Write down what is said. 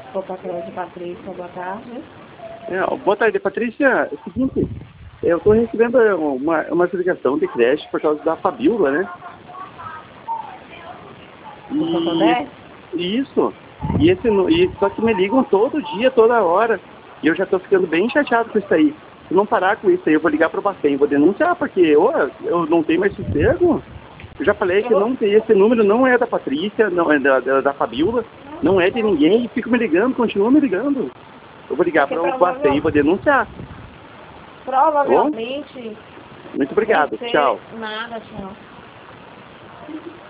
Vou para aquela de Patrícia, boa tarde. Boa tarde, Patrícia. É o seguinte, eu estou recebendo uma ligação de creche por causa da Fabíola, né? Do Santander? Isso. Só que me ligam todo dia, toda hora. E eu já estou ficando bem chateado com isso aí. Se não parar com isso aí, eu vou ligar para o Bacen, vou denunciar, porque eu não tenho mais sossego. Eu já falei que não tem, esse número não é da Patrícia, não é da Fabíola, não é de ninguém, e fico me ligando, continua me ligando. Eu vou ligar para o Bacen e vou denunciar. Provavelmente. Muito obrigado, tchau. Nada, tchau.